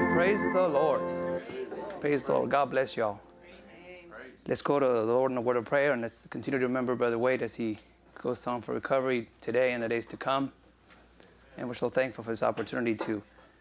Praise the Lord. Praise the Lord. God bless y'all. Let's go to the Lord in a word of prayer, and let's continue to remember Brother Wade as he goes on for recovery today and the days to come. And we're so thankful for this opportunity to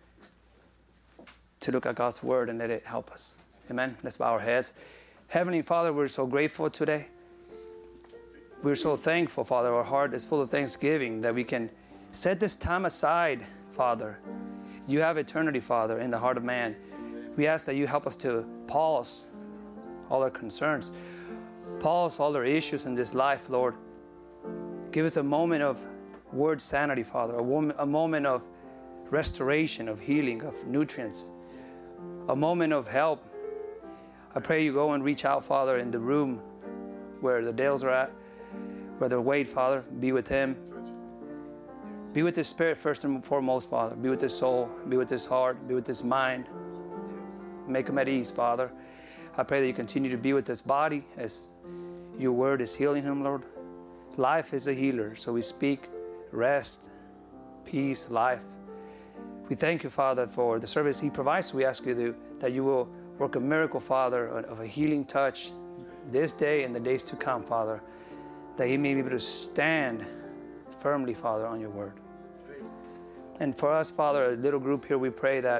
look at God's word and let it help us. Amen. Let's bow our heads. Heavenly Father, we're so grateful today. We're so thankful, Father. Our heart is full of thanksgiving that we can set this time aside, Father. You have eternity, Father, in the heart of man. We ask that you help us to pause all our concerns, pause all our issues in this life, Lord. Give us a moment of word sanity, Father, a moment of restoration, of healing, of nutrients, a moment of help. I pray you go and reach out, Father, in the room where the Dales are at, Brother Wade, Father, be with him. Be with his spirit first and foremost, Father. Be with his soul, be with his heart, be with his mind. Make him at ease, Father. I pray that you continue to be with his body as your word is healing him, Lord. Life is a healer, so we speak rest, peace, life. We thank you, Father, for the service he provides. We ask you that you will work a miracle, Father, of a healing touch this day and the days to come, Father, that he may be able to stand firmly, Father, on your word. And for us, Father, a little group here, we pray that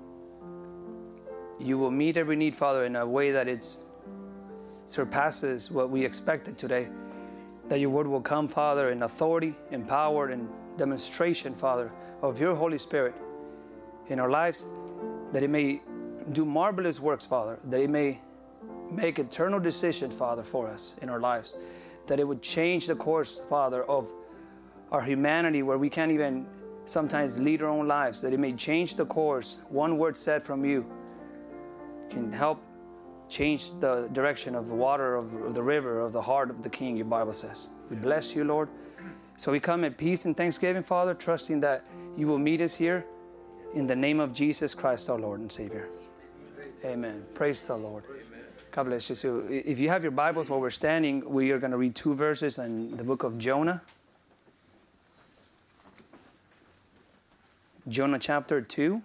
you will meet every need, Father, in a way that it surpasses what we expected today. That your word will come, Father, in authority, in power, in demonstration, Father, of your Holy Spirit in our lives, that it may do marvelous works, Father, that it may make eternal decisions, Father, for us in our lives, that it would change the course, Father, of our humanity where we can't even sometimes lead our own lives, that it may change the course. One word said from you can help change the direction of the water, of the river, of the heart of the King, your Bible says. We bless you, Lord. So we come in peace and thanksgiving, Father, trusting that you will meet us here in the name of Jesus Christ, our Lord and Savior. Amen. Praise the Lord. God bless you. So if you have your Bibles while we're standing, we are going to read 2 verses in the book of Jonah. Jonah chapter 2.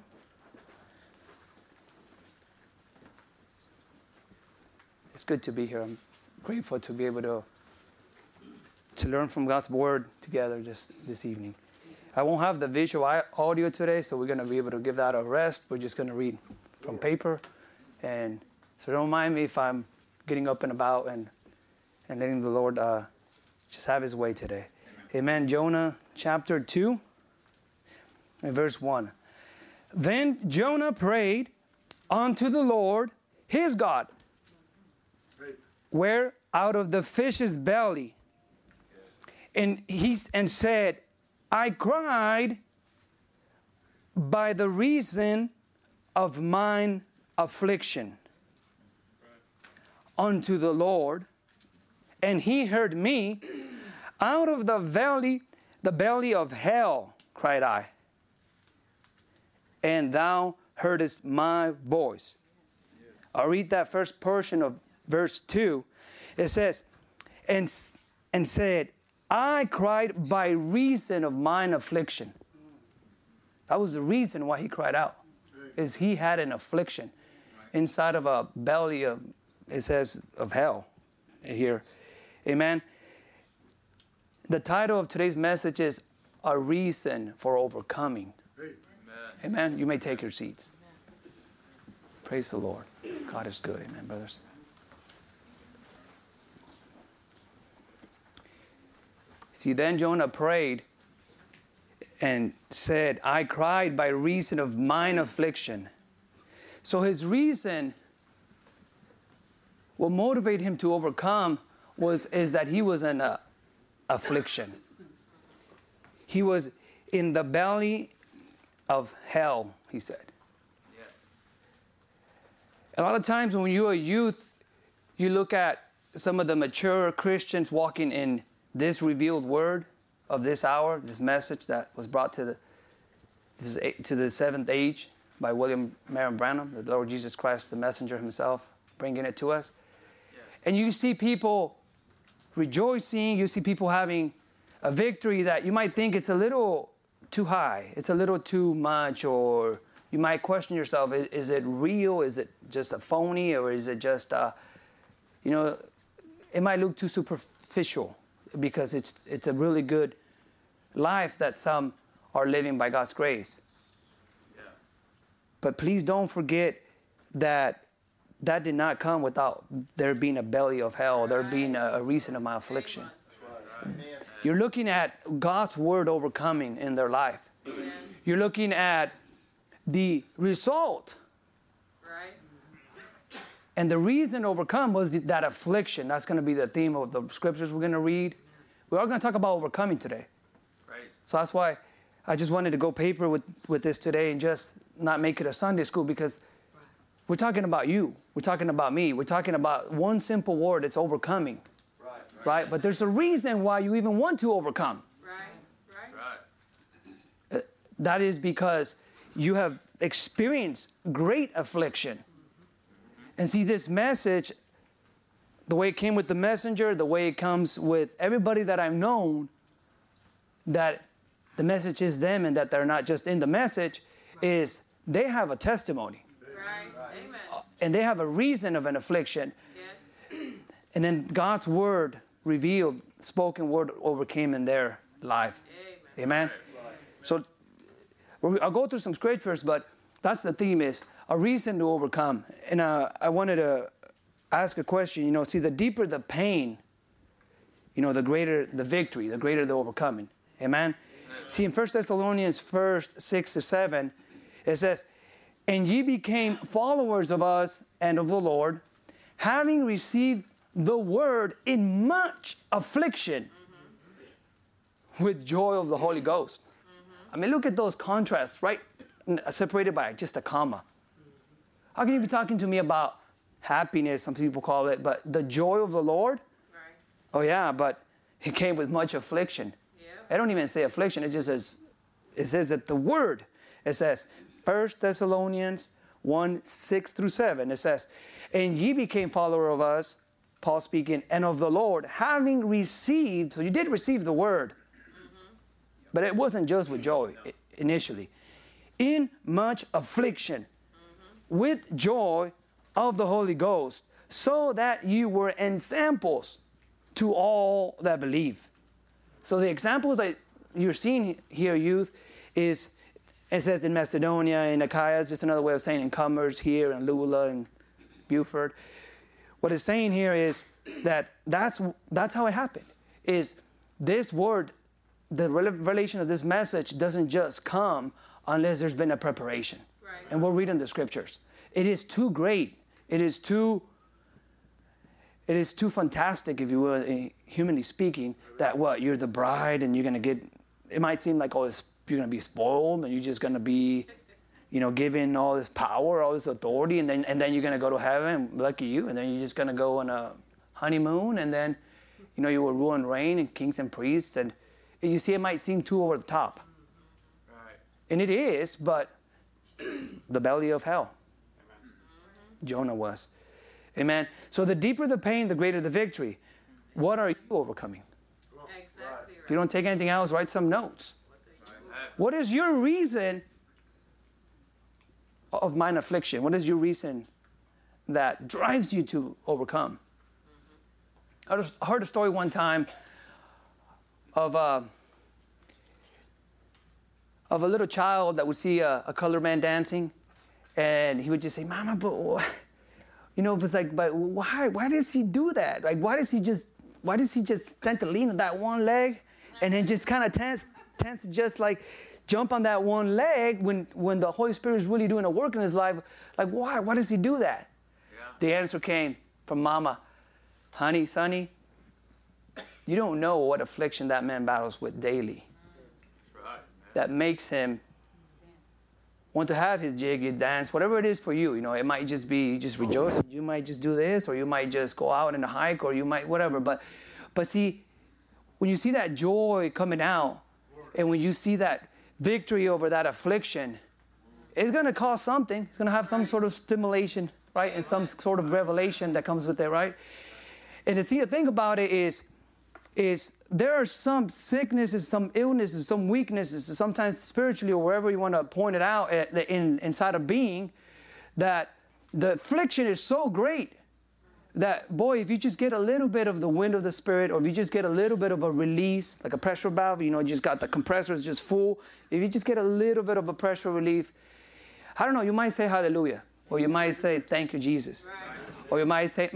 It's good to be here. I'm grateful to be able to learn from God's word together just this evening. I won't have the visual audio today, so we're going to be able to give that a rest. We're just going to read from paper. And so don't mind me if I'm getting up and about and letting the Lord just have his way today. Amen. Jonah chapter 2 and verse 1. Then Jonah prayed unto the Lord his God, where out of the fish's belly, and said, I cried by the reason of mine affliction unto the Lord, and he heard me. Out of the belly of hell, cried I, and thou heardest my voice. I'll read that first portion of verse 2. It says, and said, I cried by reason of mine affliction. That was the reason why he cried out, is he had an affliction inside of a belly of, it says, of hell here. Amen. The title of today's message is A Reason for Overcoming. Amen. You may take your seats. Praise the Lord. God is good. Amen, brothers. See, then Jonah prayed and said, I cried by reason of mine affliction. So his reason, what motivated him to overcome is that he was in affliction. He was in the belly of hell, he said. Yes. A lot of times when you're a youth, you look at some of the mature Christians walking in this revealed word of this hour, this message that was brought to the seventh age by William Marion Branham, the Lord Jesus Christ, the messenger himself, bringing it to us. Yes. And you see people rejoicing, you see people having a victory that you might think it's a little too high, it's a little too much, or You might question yourself, is it real? Is it just a phony? Or is it just, it might look too superficial because it's a really good life that some are living by God's grace. Yeah. But please don't forget that did not come without there being a belly of hell, there being a reason of my affliction. Right. You're looking at God's word overcoming in their life. Yes. You're looking at the result. Right. And the reason to overcome was that affliction. That's going to be the theme of the scriptures we're going to read. We are going to talk about overcoming today. Right. So that's why I just wanted to go paper with this today and just not make it a Sunday school, because we're talking about you. We're talking about me. We're talking about one simple word. It's overcoming. Right? But there's a reason why you even want to overcome. Right. That is because you have experienced great affliction. And see, this message, the way it came with the messenger, the way it comes with everybody that I've known, that the message is them and that they're not just in the message, is they have a testimony. Amen. And they have a reason of an affliction. Yes. And then God's word revealed, spoken word overcame in their life. Amen. Right. So I'll go through some scriptures, but that's the theme, is a reason to overcome. And I wanted to ask a question. See, the deeper the pain, the greater the victory, the greater the overcoming. Amen. See, in 1 Thessalonians 6-7, it says, "And ye became followers of us and of the Lord, having received the word in much affliction with joy of the Holy Ghost." I mean, look at those contrasts, right? Separated by just a comma. How can you be talking to me about happiness, some people call it, but the joy of the Lord? Right. Oh, yeah, but it came with much affliction. Yeah. I don't even say affliction. It just says, that the word, it says, 1 Thessalonians 1:6-7, it says, "And ye became follower of us," Paul speaking, "and of the Lord, having received," so you did receive the word, but it wasn't just with joy initially, "in much affliction, with joy of the Holy Ghost, so that you were ensamples to all that believe." So the examples that you're seeing here, youth, is, it says in Macedonia, in Achaia, it's just another way of saying incomers here, in Lula and Buford. What it's saying here is that that's how it happened. Is this word, the revelation of this message doesn't just come unless there's been a preparation. Right. And we're reading the scriptures. It is too great. It is too fantastic, if you will, humanly speaking, that you're the bride and you're going to get, it might seem like, you're going to be spoiled and you're just going to be, given all this power, all this authority, and then you're going to go to heaven, lucky you, and then you're just going to go on a honeymoon, and then, you will rule and reign and kings and priests, and you see, it might seem too over the top. Right. And it is, but the belly of hell. Amen. Jonah was. Amen. So the deeper the pain, the greater the victory. What are you overcoming? Exactly. Right. If you don't take anything else, write some notes. What is your reason of mine affliction? What is your reason that drives you to overcome? I heard a story one time of a little child that would see a colored man dancing, and he would just say, "Mama, but it's like, but why does he do that? Like, why does he just tend to lean on that one leg, and then just kind of tends to just like jump on that one leg when the Holy Spirit is really doing a work in his life? Like, why? Why does he do that?" Yeah. The answer came from Mama. "Honey, sonny, you don't know what affliction that man battles with daily. Right, that makes him want to have his jiggy dance, whatever it is for you. It might just be just rejoicing. You might just do this, or you might just go out on a hike, or you might whatever. But see, when you see that joy coming out, and when you see that victory over that affliction, it's going to cause something. It's going to have some sort of stimulation, right? And some sort of revelation that comes with it, right? And to see the thing about it is there are some sicknesses, some illnesses, some weaknesses, sometimes spiritually or wherever you want to point it out inside a being, that the affliction is so great that, boy, if you just get a little bit of the wind of the Spirit, or if you just get a little bit of a release, like a pressure valve, you just got the compressor is just full. If you just get a little bit of a pressure relief, I don't know, you might say hallelujah, or you might say thank you, Jesus, or you might say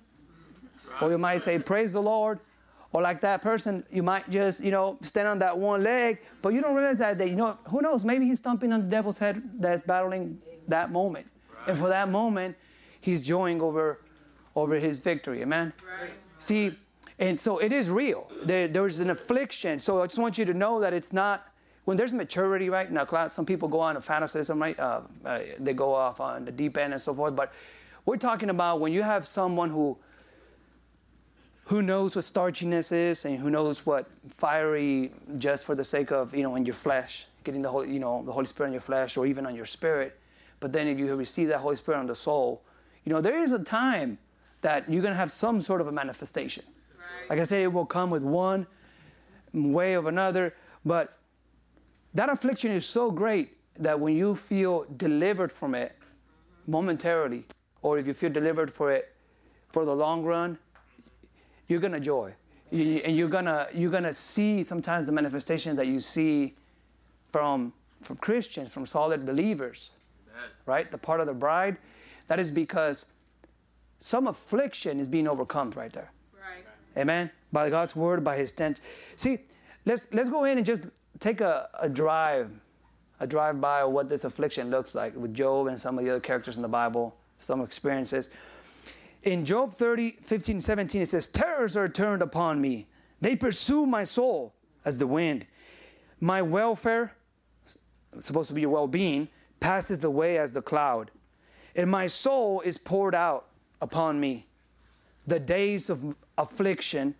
or you might say praise the Lord. Or like that person, you might just, stand on that one leg, but you don't realize that, who knows, maybe he's stomping on the devil's head that's battling that moment. Right. And for that moment, he's joying over his victory. Amen? Right. See, and so it is real. There's an affliction. So I just want you to know that it's not, when there's maturity, right? Now, some people go on a fanaticism, right? They go off on the deep end and so forth. But we're talking about when you have someone who knows what starchiness is, and who knows what fiery, just for the sake of, in your flesh, getting the Holy Spirit in your flesh, or even on your spirit. But then if you receive that Holy Spirit on the soul, there is a time that you're going to have some sort of a manifestation. Right. Like I said, it will come with one way or another. But that affliction is so great that when you feel delivered from it momentarily, or if you feel delivered for it for the long run, you're gonna joy, and you're gonna see sometimes the manifestation that you see from Christians, from solid believers, right? The part of the bride, that is because some affliction is being overcome right there. Right. Amen. By God's word, by His tent. See, let's go in and just take a drive-by of what this affliction looks like with Job and some of the other characters in the Bible, some experiences. In Job 30, 15, 17, it says, terrors are turned upon me. They pursue my soul as the wind. My welfare, supposed to be your well-being, passes away as the cloud. And my soul is poured out upon me. The days of affliction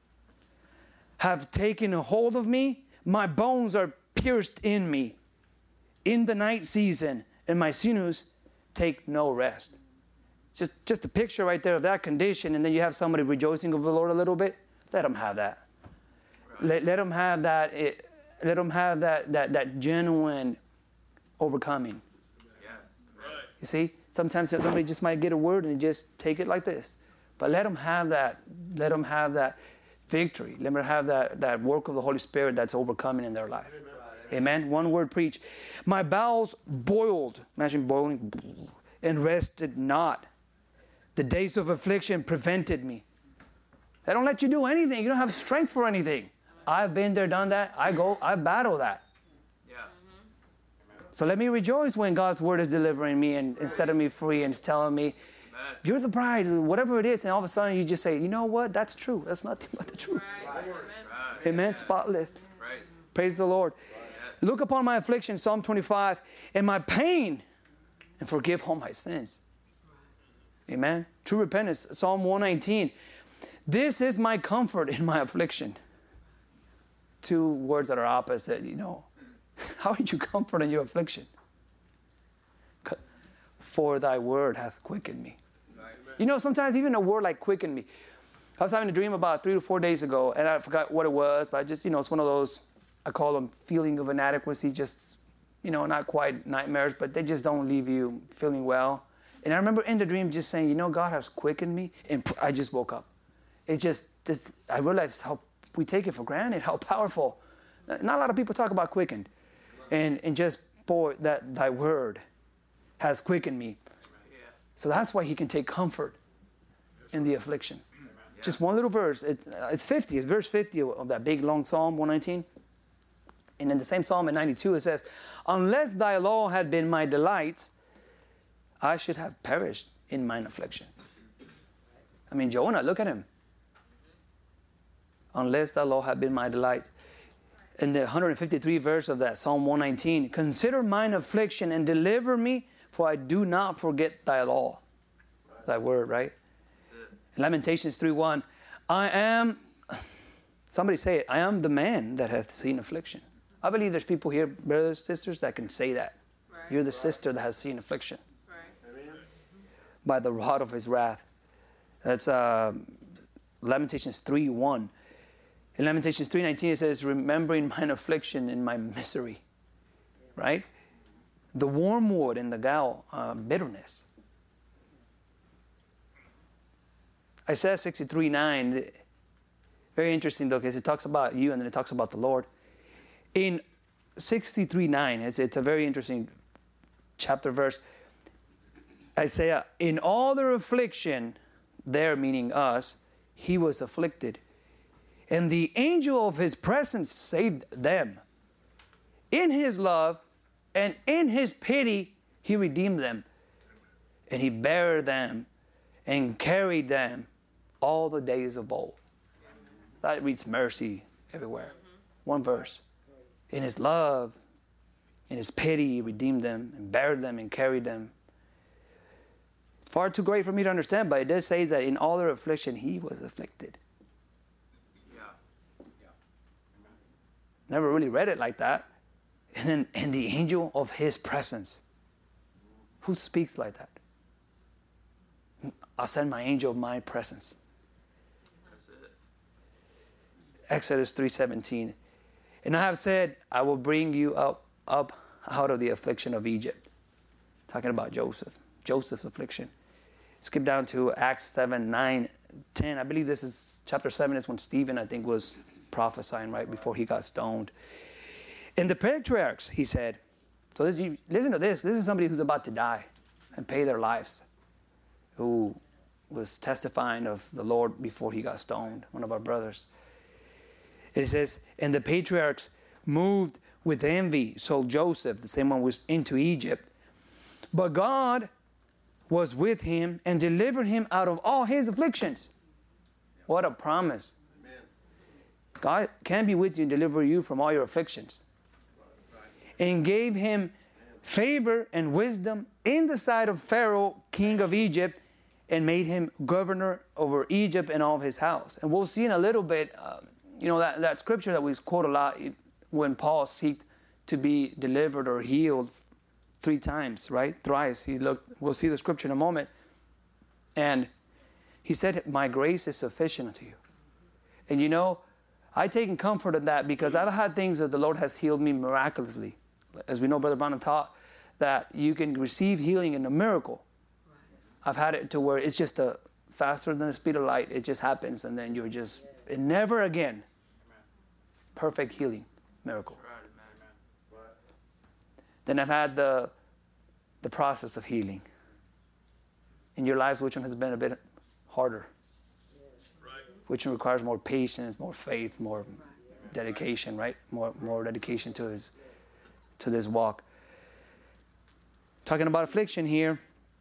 have taken a hold of me. My bones are pierced in me. In the night season, and my sinews take no rest. Just a picture right there of that condition, and then you have somebody rejoicing over the Lord a little bit. Let them have that. Right. Let them have that. Let them have that genuine overcoming. Yeah. Right. You see, sometimes somebody just might get a word and just take it like this, but let them have that. Let them have that victory. Let them have that work of the Holy Spirit that's overcoming in their life. Amen. One word preach. My bowels boiled. Imagine boiling, and rested not. The days of affliction prevented me. They don't let you do anything. You don't have strength for anything. I've been there, done that. I battle that. Yeah. So let me rejoice when God's word is delivering me and setting me free and telling me, you're the bride, whatever it is. And all of a sudden you just say, you know what? That's true. That's nothing but the truth. Right. Right. Amen. Spotless. Right. Praise the Lord. Right. Look upon my affliction, Psalm 25, and my pain, and forgive all my sins. Amen. True repentance, Psalm 119. This is my comfort in my affliction. Two words that are opposite, How did you comfort in your affliction? For thy word hath quickened me. Sometimes even a word like quickened me. I was having a dream about 3 to 4 days ago, and I forgot what it was, but I just, it's one of those, I call them feeling of inadequacy, just, not quite nightmares, but they just don't leave you feeling well. And I remember in the dream just saying, God has quickened me, and I just woke up. I realized how we take it for granted, how powerful. Not a lot of people talk about quickened. And just, boy, that thy word has quickened me. So that's why he can take comfort in the affliction. Just one little verse. It's 50. It's verse 50 of that big, long Psalm 119. And in the same Psalm in 92, it says, unless thy law had been my delights, I should have perished in mine affliction. I mean, Jonah, look at him. Unless thy law had been my delight. In the 153 verse of that Psalm 119, consider mine affliction and deliver me, for I do not forget thy law. Thy word, right? Lamentations 3:1, somebody say it, I am the man that hath seen affliction. I believe there's people here, brothers and sisters, that can say that. Right. You're the sister that has seen affliction. By the rod of his wrath. That's Lamentations 3:1. In Lamentations 3:19 it says, remembering mine affliction and my misery. Right? The wormwood and the gall, bitterness. Isaiah 63:9, very interesting though, because it talks about you and then it talks about the Lord. In 63:9, it's a very interesting chapter verse. Isaiah, in all their affliction, there meaning us, he was afflicted. And the angel of his presence saved them. In his love and in his pity, he redeemed them. And he bare them and carried them all the days of old. That reads mercy everywhere. One verse. In his love, in his pity, he redeemed them and bare them and carried them. It's far too great for me to understand, but it does say that in all their affliction, he was afflicted. Never really read it like that. And then, and the angel of his presence. Who speaks like that? I'll send my angel of my presence. That's it. Exodus 3:17. And I have said, I will bring you up out of the affliction of Egypt. Talking about Joseph. Joseph's affliction. Skip down to Acts 7, 9, 10. I believe this is chapter 7 is when Stephen, I think, was prophesying right before he got stoned. And the patriarchs, he said, so listen to this. This is somebody who's about to die and pay their lives, who was testifying of the Lord before he got stoned, one of our brothers. It says, and the patriarchs moved with envy sold Joseph, the same one was into Egypt. But God was with him and delivered him out of all his afflictions. What a promise. Amen. God can be with you and deliver you from all your afflictions. And gave him favor and wisdom in the sight of Pharaoh, king of Egypt, and made him governor over Egypt and all of his house. And we'll see in a little bit, that scripture that we quote a lot when Paul sought to be delivered or healed 3 times, right? Thrice. We'll see the scripture in a moment. And he said, my grace is sufficient unto you. And I take comfort in that because I've had things that the Lord has healed me miraculously. As we know, Brother Branham taught that you can receive healing in a miracle. I've had it to where it's just faster than the speed of light. It just happens, and then you're just, and never again. Perfect healing, miracle. Then I've had the process of healing. In your lives, which one has been a bit harder? Which one requires more patience, more faith, more dedication, right? More dedication to this walk. Talking about affliction here.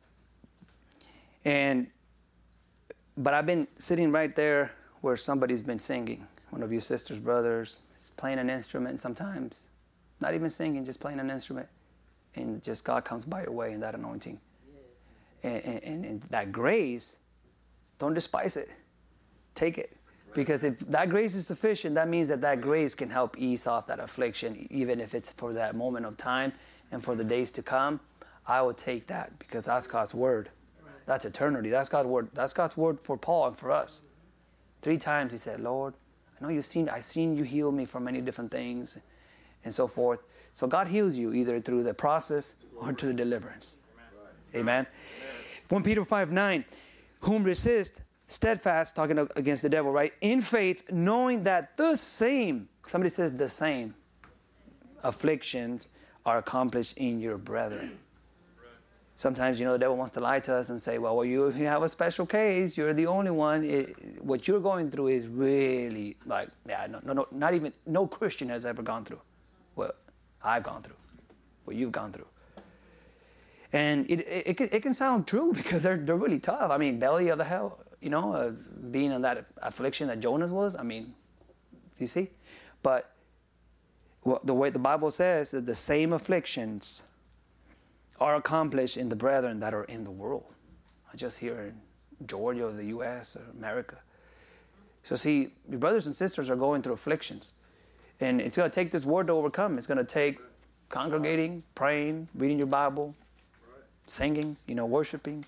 But I've been sitting right there where somebody's been singing. One of you sisters, brothers, playing an instrument sometimes. Not even singing, just playing an instrument. And just God comes by your way in that anointing. Yes. And that grace, don't despise it. Take it. Because if that grace is sufficient, that means that grace can help ease off that affliction, even if it's for that moment of time and for the days to come. I will take that because that's God's word. That's eternity. That's God's word. That's God's word for Paul and for us. 3 times he said, Lord, I know I've seen you heal me from many different things and so forth. So God heals you either through the process or through the deliverance. Amen. 1 Peter 5:9, whom resist steadfast, talking against the devil, right? In faith, knowing that the same, somebody says the same, afflictions are accomplished in your brethren. Sometimes, the devil wants to lie to us and say, well, you have a special case. You're the only one. What you're going through is really no Christian has ever gone through what I've gone through, what you've gone through. And it can sound true because they're really tough. I mean, belly of the hell, being in that affliction that Jonas was. I mean, you see? But the way the Bible says that the same afflictions are accomplished in the brethren that are in the world. Not just here in Georgia or the U.S. or America. So see, your brothers and sisters are going through afflictions. And it's going to take this word to overcome. It's going to take congregating, praying, reading your Bible, singing, worshiping,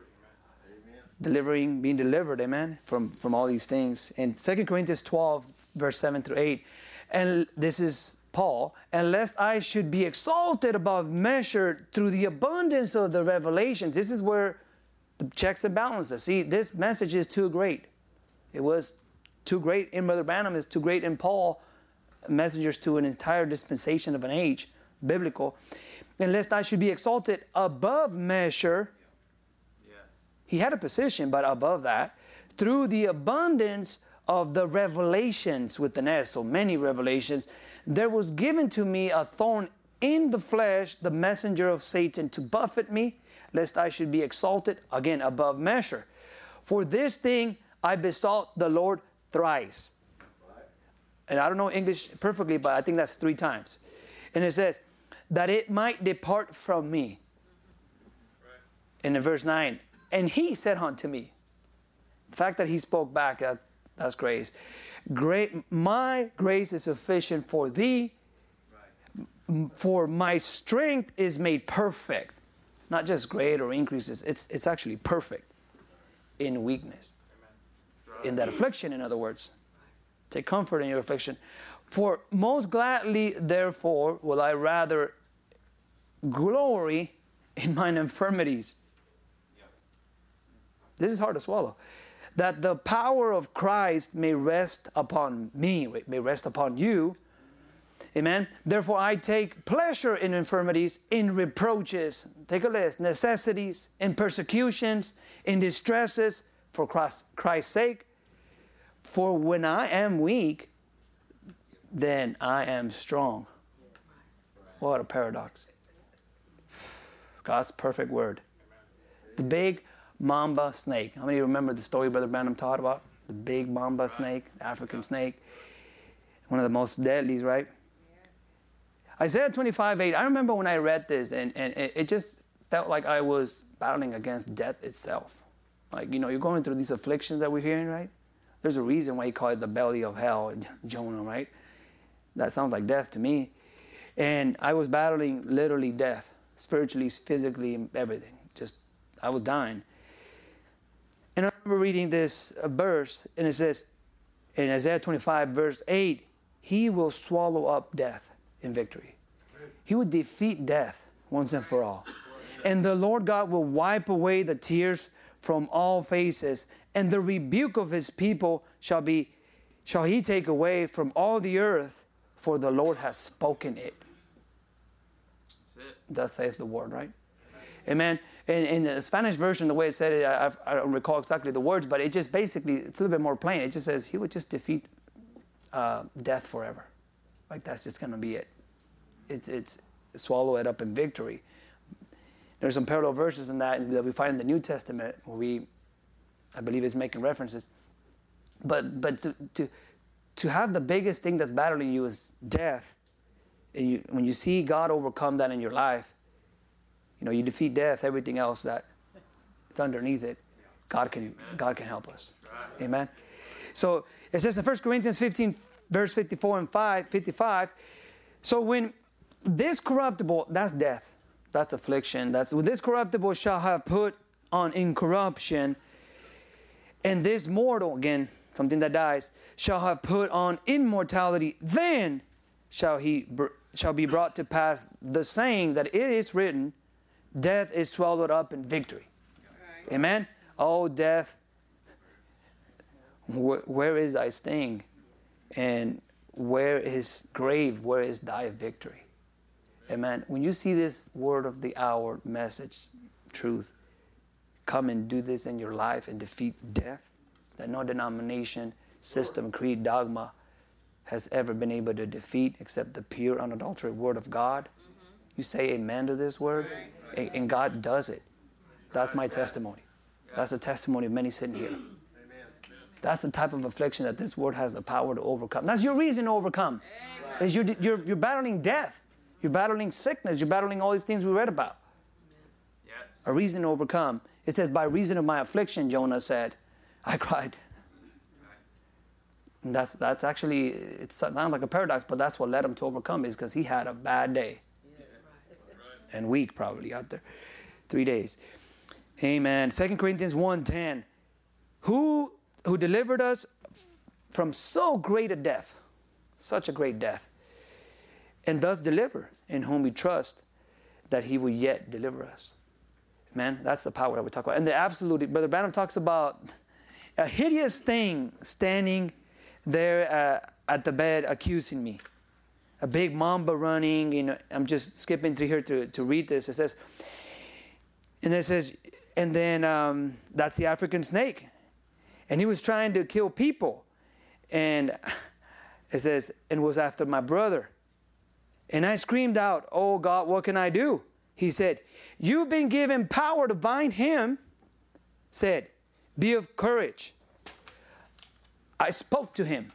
being delivered, amen, from all these things. And 2 Corinthians 12, verse 7 through 8. And this is Paul. And lest I should be exalted above measure through the abundance of the revelations. This is where the checks and balances. See, this message is too great. It was too great in Brother Branham. It's too great in Paul. Messengers to an entire dispensation of an age, biblical. And lest I should be exalted above measure. Yes. He had a position, but above that. Through the abundance of the revelations with an S, so many revelations, there was given to me a thorn in the flesh, the messenger of Satan, to buffet me, lest I should be exalted, again, above measure. For this thing I besought the Lord thrice. And I don't know English perfectly, but I think that's 3 times. And it says, that it might depart from me. And in verse 9, and he said unto me, the fact that he spoke back, that's grace. My grace is sufficient for thee, for my strength is made perfect. Not just great or increases, it's actually perfect in weakness. In that affliction, in other words. Take comfort in your affliction. For most gladly, therefore, will I rather glory in mine infirmities. This is hard to swallow. That the power of Christ may rest upon me, may rest upon you. Amen. Therefore, I take pleasure in infirmities, in reproaches. Take a list. Necessities, in persecutions, in distresses, for Christ's sake. For when I am weak, then I am strong. What a paradox. God's perfect word. The big mamba snake. How many remember the story Brother Branham taught about? The big mamba snake, the African snake. One of the most deadlies, right? Isaiah 25:8. I remember when I read this, and it just felt like I was battling against death itself. Like, you're going through these afflictions that we're hearing, right? There's a reason why he called it the belly of hell in Jonah, right? That sounds like death to me. And I was battling literally death, spiritually, physically, everything. I was dying. And I remember reading this verse, and it says, in Isaiah 25, verse 8, he will swallow up death in victory. He would defeat death once and for all. And the Lord God will wipe away the tears from all faces, and the rebuke of his people shall he take away from all the earth, for the Lord has spoken it. That's it. Thus saith the word, right? Amen. In the Spanish version, the way it said it, I don't recall exactly the words, but it just basically, it's a little bit more plain. It just says he would just defeat death forever. Like, that's just going to be it. It's swallow it up in victory. There's some parallel verses in that we find in the New Testament where I believe it's making references. But to have the biggest thing that's battling you is death, and when you see God overcome that in your life, you defeat death, everything else that it's underneath it, God can help us. Right. Amen. So it says in 1 Corinthians 15, verse 54 and 55, so when this corruptible, that's death, that's affliction, this corruptible shall have put on incorruption, and this mortal, again, something that dies, shall have put on immortality, then shall be brought to pass the saying that it is written, death is swallowed up in victory. Right. Amen? Oh, death, where is thy sting? And where is grave? Where is thy victory? Amen. When you see this word of the hour message, truth, come and do this in your life and defeat death that no denomination, system, creed, dogma has ever been able to defeat except the pure, unadulterated word of God. Mm-hmm. You say amen to this word, right. And God does it. That's my testimony. That's the testimony of many sitting here. Amen. That's the type of affliction that this word has the power to overcome. That's your reason to overcome. Is you're battling death. You're battling sickness. You're battling all these things we read about. Yes. A reason to overcome. It says, by reason of my affliction, Jonah said, I cried. And that's actually, it sounds like a paradox, but that's what led him to overcome, is because he had a bad day. Yeah. And week probably out there. 3 days. Amen. 2 Corinthians 1:10. Who delivered us from so great a death, such a great death, and thus deliver, in whom we trust that he will yet deliver us. Man, that's the power that we talk about. And the absolute, Brother Branham talks about a hideous thing standing there at the bed accusing me. A big mamba running, you know, I'm just skipping through here to read this. It says, and then that's the African snake. And he was trying to kill people. And it says, and was after my brother. And I screamed out, "Oh God, what can I do?" He said, "You've been given power to bind him." Said, "Be of courage." I spoke to him.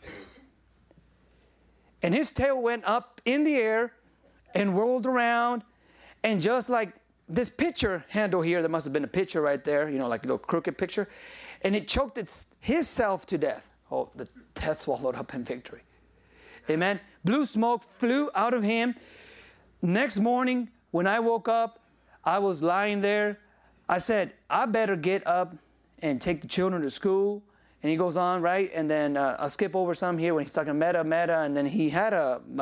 And his tail went up in the air and whirled around. And just like this picture handle here, there must have been a picture right there, you know, like a little crooked picture. And it choked himself to death. Oh, the death swallowed up in victory. Amen. Blue smoke flew out of him. Next morning, when I woke up, I was lying there. I said, I better get up and take the children to school. And he goes on, right? And then I'll skip over some here when he's talking meta. And then he had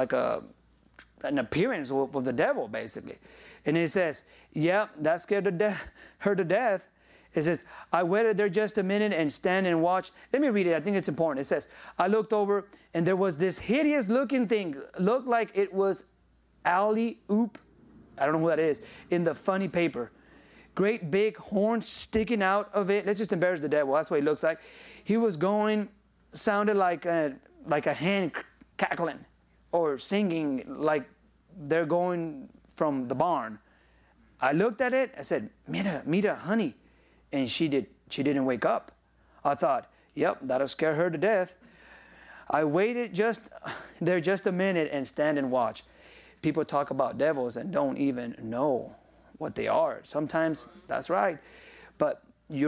an appearance with the devil, basically. And he says, yeah, that scared her to death. It says, I waited there just a minute and stand and watch. Let me read it. I think it's important. It says, I looked over and there was this hideous looking thing. Looked like it was alley-oop. I don't know who that is. In the funny paper. Great big horns sticking out of it. Let's just embarrass the devil. That's what he looks like. He was going, sounded like a hen cackling or singing like they're going from the barn. I looked at it. I said, Mita, honey. And she didn't wake up. I thought, yep, that'll scare her to death. I waited just a minute and stand and watch. People talk about devils and don't even know what they are. Sometimes that's right. But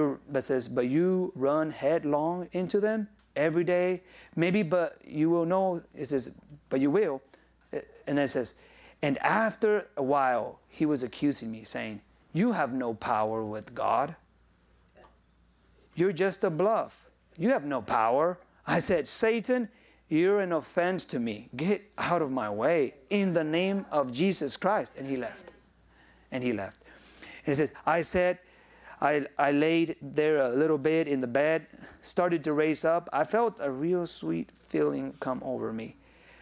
you run headlong into them every day. Maybe, but you will know. It says, but you will. And it says, and after a while, he was accusing me, saying, you have no power with God. You're just a bluff. You have no power. I said, Satan, you're an offense to me. Get out of my way in the name of Jesus Christ. And he left. And it says, I laid there a little bit in the bed, started to raise up. I felt a real sweet feeling come over me.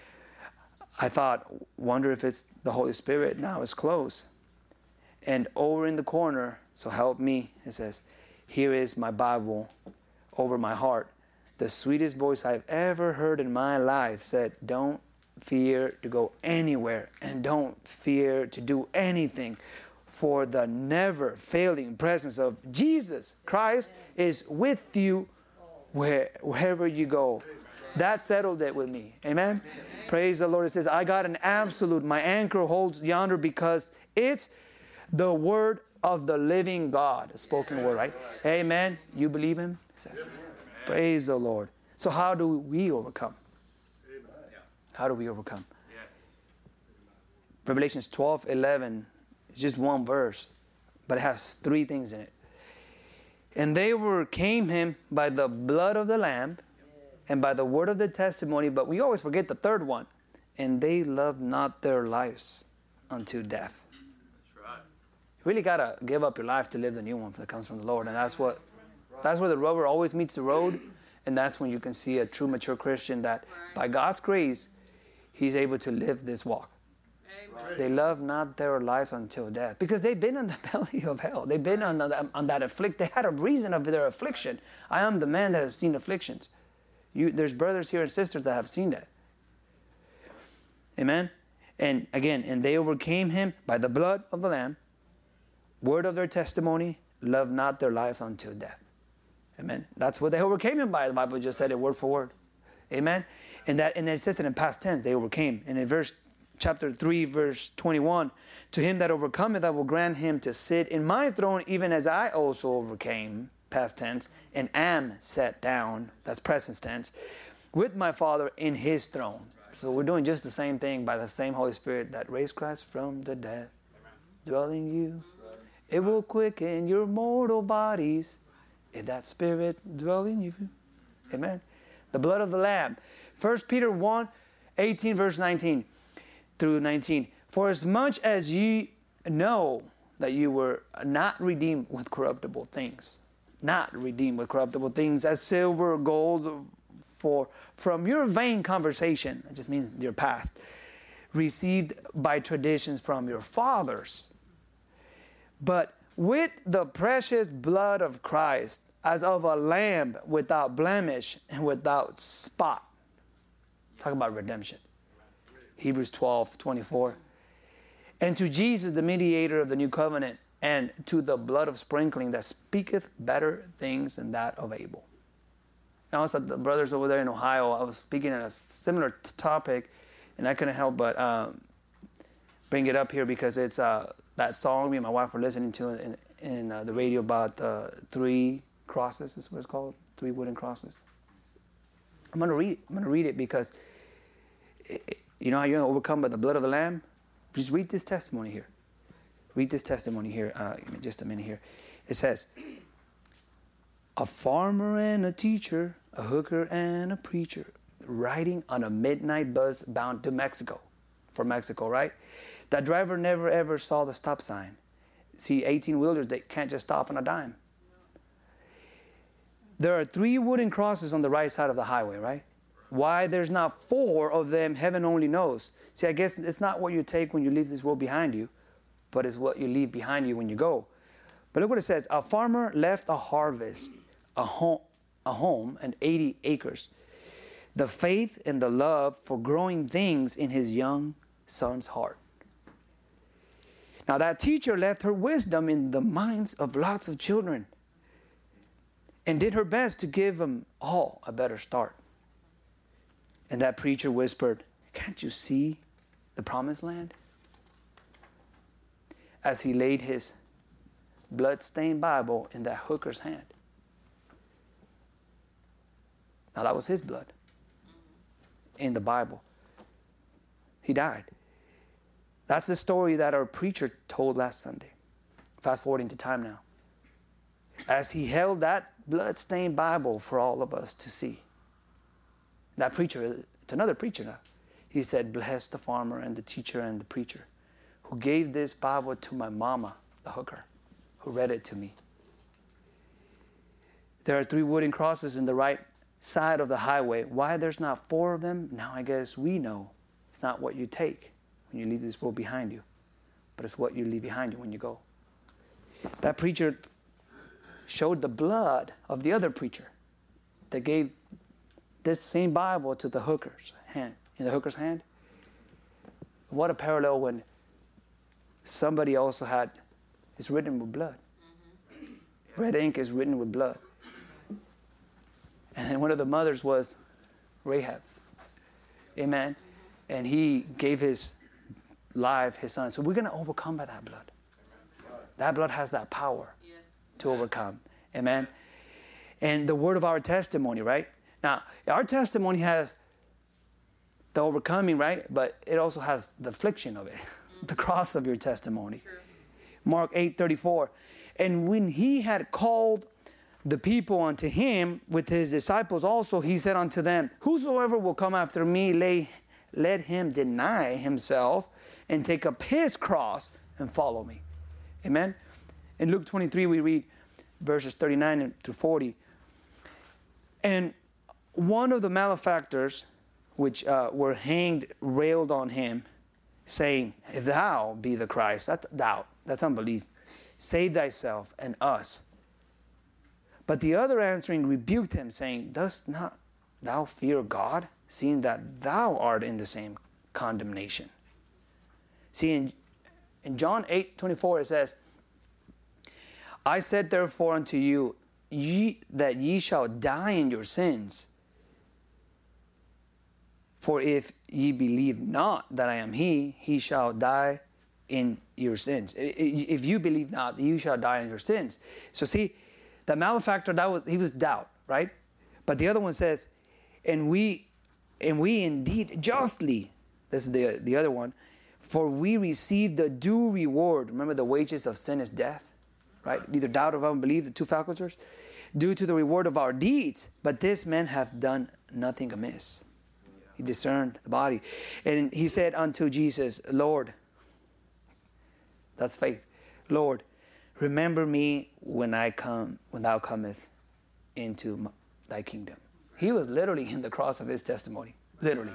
I thought, wonder if it's the Holy Spirit now is close. And over in the corner, so help me, it says, here is my Bible over my heart. The sweetest voice I've ever heard in my life said, don't fear to go anywhere and don't fear to do anything, for the never failing presence of Jesus Christ is with you wherever you go. That settled it with me. Amen? Praise the Lord. It says, I got an absolute, my anchor holds yonder because it's the word of the living God, a spoken word, right? Amen. You believe him? It says. Praise the Lord. So how do we overcome? How do we overcome? Revelations 12:11 is just one verse, but it has three things in it. And they overcame him by the blood of the Lamb and by the word of the testimony, but we always forget the third one. And they loved not their lives unto death. You really got to give up your life to live the new one that comes from the Lord. And that's where the rubber always meets the road. And that's when you can see a true mature Christian that by God's grace, he's able to live this walk. Amen. They love not their life until death. Because they've been in the belly of hell. They've been on that affliction. They had a reason of their affliction. I am the man that has seen afflictions. There's brothers here and sisters that have seen that. Amen? And again, and they overcame him by the blood of the Lamb, word of their testimony, love not their life until death. Amen. That's what they overcame him by. The Bible just said it word for word. Amen. And then it says it in past tense, they overcame. And in chapter 3, verse 21, to him that overcometh, I will grant him to sit in my throne, even as I also overcame, past tense, and am set down, that's present tense, with my Father in his throne. So we're doing just the same thing by the same Holy Spirit that raised Christ from the dead, dwelling in you. It will quicken your mortal bodies if that Spirit dwell in you. Amen. The blood of the Lamb. 1 Peter 1, 18 verse 19 through 19. For as much as ye know that you were not redeemed with corruptible things. Not redeemed with corruptible things as silver or gold from your vain conversation. It just means your past. Received by traditions from your fathers. But with the precious blood of Christ, as of a lamb without blemish and without spot. Talk about redemption. Hebrews 12, 24. And to Jesus, the mediator of the new covenant, and to the blood of sprinkling that speaketh better things than that of Abel. And also the brothers over there in Ohio, I was speaking on a similar topic, and I couldn't help but bring it up here because it's that song me and my wife were listening to in the radio about the 3 crosses, is what it's called, 3 wooden crosses. I'm going to read it. I'm going to read it because you know how you're going to overcome by the blood of the Lamb? Just read this testimony here. Read this testimony here. Give me just a minute here. It says, a farmer and a teacher, a hooker and a preacher, riding on a midnight bus bound to Mexico. For Mexico, right? That driver never ever saw the stop sign. See, 18-wheelers, they can't just stop on a dime. There are 3 wooden crosses on the right side of the highway, right? Why there's not 4 of them, heaven only knows. See, I guess it's not what you take when you leave this world behind you, but it's what you leave behind you when you go. But look what it says. A farmer left a harvest, a home, and 80 acres. The faith and the love for growing things in his young son's heart. Now that teacher left her wisdom in the minds of lots of children and did her best to give them all a better start. And that preacher whispered, can't you see the promised land? As he laid his blood-stained Bible in that hooker's hand. Now that was his blood in the Bible. He died. That's the story that our preacher told last Sunday. Fast forwarding to time now. As he held that blood-stained Bible for all of us to see. That preacher, it's another preacher now. He said, bless the farmer and the teacher and the preacher who gave this Bible to my mama, the hooker, who read it to me. There are 3 wooden crosses in the right side of the highway. Why there's not 4 of them? Now I guess we know. It's not what you take when you leave this world behind you, but it's what you leave behind you when you go. That preacher showed the blood of the other preacher that gave this same Bible to the hooker's hand, in the hooker's hand. What a parallel when somebody also had, it's written with blood. Red ink is written with blood. And then one of the mothers was Rahab. Amen. And he gave his life, his son. So we're going to overcome by that blood. That blood has that power to overcome. Amen. And the word of our testimony, right? Now, our testimony has the overcoming, right? But it also has the affliction of it, the cross of your testimony. True. Mark 8:34. And when he had called the people unto him with his disciples also, he said unto them, whosoever will come after me, let him deny himself and take up his cross and follow me. Amen. In Luke 23, we read verses 39 through 40. And one of the malefactors, which were hanged, railed on him, saying, if thou be the Christ, that's doubt, that's unbelief, save thyself and us. But the other answering rebuked him, saying, dost not thou fear God, seeing that thou art in the same condemnation? See, in John 8:24 it says, I said therefore unto you, that ye shall die in your sins. For if ye believe not that I am he shall die in your sins. If you believe not, you shall die in your sins. So see, the malefactor, he was doubt, right? But the other one says, and we indeed justly, this is the other one, for we receive the due reward. Remember, the wages of sin is death. right? Neither doubt or unbelief, the two faculties, due to the reward of our deeds. But this man hath done nothing amiss. He discerned the body. And he said unto Jesus, Lord, that's faith. Lord, remember me when thou comest into thy kingdom. He was literally in the cross of his testimony. Literally.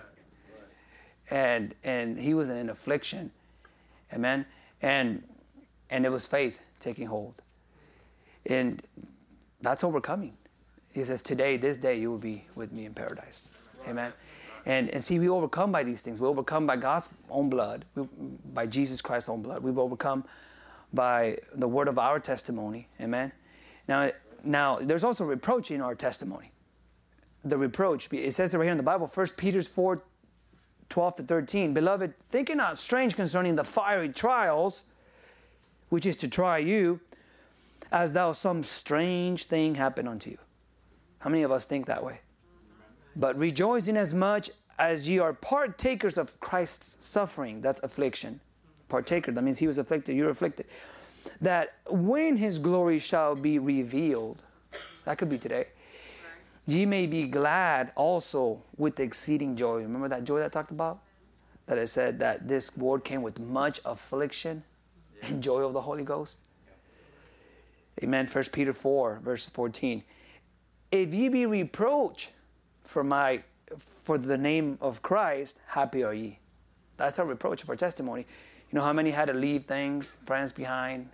And he was in affliction. Amen. And it was faith taking hold. And that's overcoming. He says, today, this day, you will be with me in paradise. Amen. And see, we overcome by these things. We overcome by God's own blood, by Jesus Christ's own blood. We've overcome by the word of our testimony. Amen. Now there's also reproach in our testimony. The reproach, it says it right here in the Bible, 1 Peter 4, 12 to 13. Beloved, think it not strange concerning the fiery trials, which is to try you, as though some strange thing happened unto you. How many of us think that way? But rejoice inasmuch as ye are partakers of Christ's suffering. That's affliction. Partaker, that means he was afflicted, you're afflicted. That when his glory shall be revealed, that could be today, ye may be glad also with exceeding joy. Remember that joy that I talked about? That it said that this word came with much affliction and joy of the Holy Ghost. Amen. 1 Peter 4, verse 14. If ye be reproached for the name of Christ, happy are ye. That's our reproach of our testimony. You know how many had to leave things, friends behind,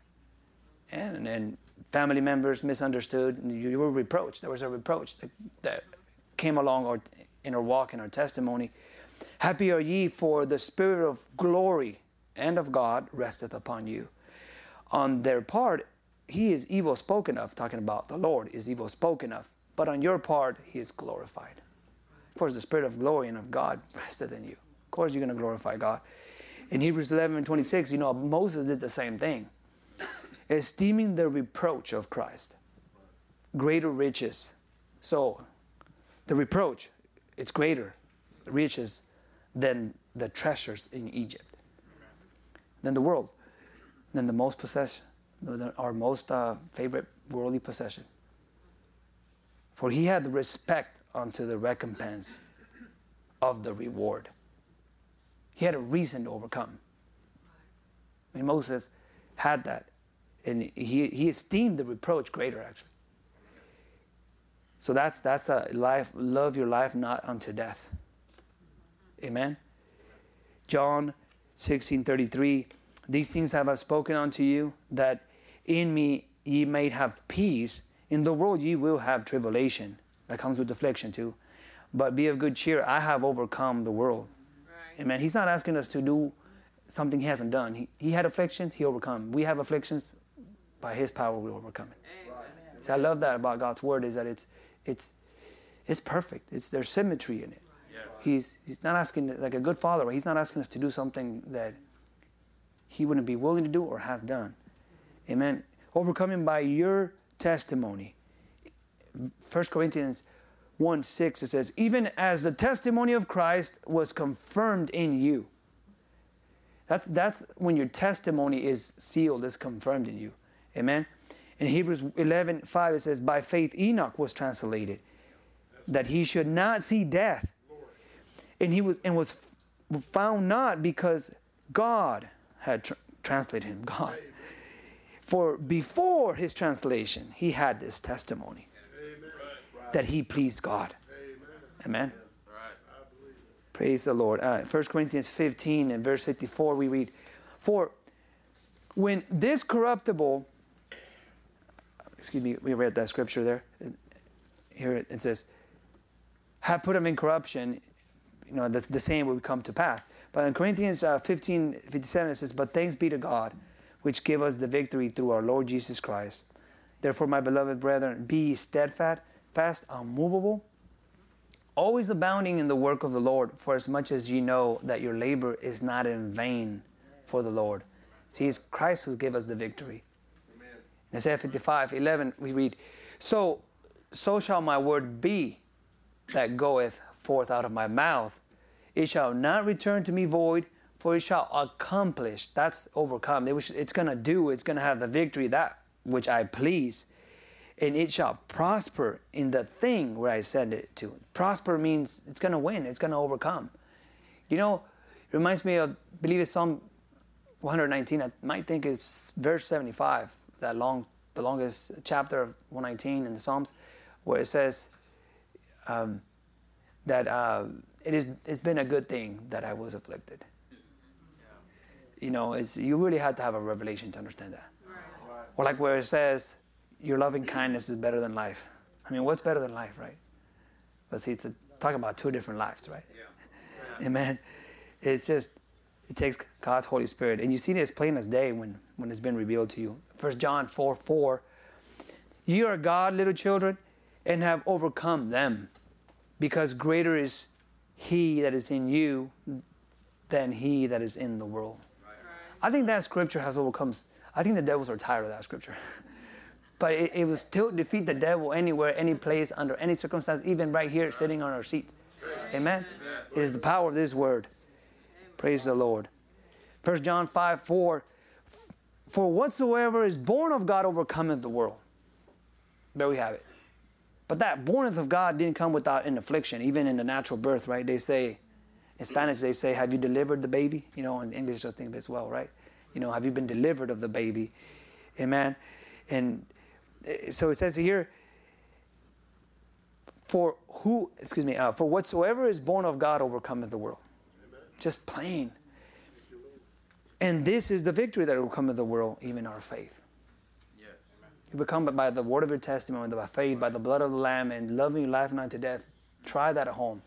and family members misunderstood, and you were reproached. There was a reproach that came along in our walk, in our testimony. Happy are ye, for the Spirit of glory and of God resteth upon you. On their part, he is evil spoken of, talking about the Lord is evil spoken of. But on your part, he is glorified. Of course, the Spirit of glory and of God resteth in you. Of course, you're going to glorify God. In Hebrews 11:26, you know, Moses did the same thing. Esteeming the reproach of Christ greater riches. So, the reproach, it's greater riches than the treasures in Egypt, than the world, than the most possession, our most favorite worldly possession. For he had the respect unto the recompense of the reward. He had a reason to overcome. I mean, Moses had that. And he esteemed the reproach greater, actually. So that's a life, love your life not unto death. Amen. John 16:33, these things have I spoken unto you, that in me ye may have peace. In the world ye will have tribulation. That comes with affliction too. But be of good cheer, I have overcome the world. Right. Amen. He's not asking us to do something he hasn't done. He had afflictions, he overcome. We have afflictions, by his power we overcome it. Right. So I love that about God's word, is that it's perfect. There's symmetry in it. Yeah. He's not asking, like a good father, he's not asking us to do something that he wouldn't be willing to do or has done. Amen. Overcoming by your testimony. 1 Corinthians 1:6, it says, even as the testimony of Christ was confirmed in you. That's when your testimony is sealed, is confirmed in you. Amen. In Hebrews 11:5, it says, by faith Enoch was translated, that he should not see death. And he was found not, because God had translated him. God. For before his translation, he had this testimony. Amen. That he pleased God. Amen. Amen. Right. Praise the Lord. 1 Corinthians 15 and verse 54, we read, for when this corruptible, we read that scripture there. Here it says, have put him in corruption, you know, the same will come to pass. But in Corinthians 15:57, it says, but thanks be to God, which give us the victory through our Lord Jesus Christ. Therefore, my beloved brethren, be ye steadfast, unmovable, always abounding in the work of the Lord, for as much as ye know that your labor is not in vain for the Lord. See, it's Christ who gave us the victory. Amen. In Isaiah 55:11, we read, so shall my word be that goeth forth out of my mouth. It shall not return to me void, for it shall accomplish. That's overcome. It's going to have the victory. That which I please, and it shall prosper in the thing where I send it to. Prosper means it's going to win. It's going to overcome. You know, it reminds me of, I believe it's Psalm 119. I might think it's verse 75, the longest chapter of 119 in the Psalms, where it says that it's been a good thing that I was afflicted. You know, you really have to have a revelation to understand that. Right. Or like where it says, your loving kindness is better than life. I mean, what's better than life, right? But see, it's talking about two different lives, right? Yeah. Amen. It's just, it takes God's Holy Spirit. And you see this plain as day when it's been revealed to you. 1 John 4:4. You are God, little children, and have overcome them, because greater is he that is in you than he that is in the world. Right. I think that scripture has overcome. I think the devils are tired of that scripture. But it was to defeat the devil anywhere, any place, under any circumstance, even right here sitting on our seats. Amen? It is the power of this word. Praise the Lord. 1 John 5:4. For whatsoever is born of God overcometh the world. There we have it. But that borneth of God didn't come without an affliction, even in the natural birth, right? They say, in Spanish, they say, have you delivered the baby? You know, in English, I think as well, right? You know, have you been delivered of the baby? Amen? And so it says here, for whatsoever is born of God overcometh the world. Amen. Just plain. And this is the victory that overcometh the world, even our faith. Yes. You become by the word of your testimony, by faith, by the blood of the Lamb, and loving your life unto death. Try that at home.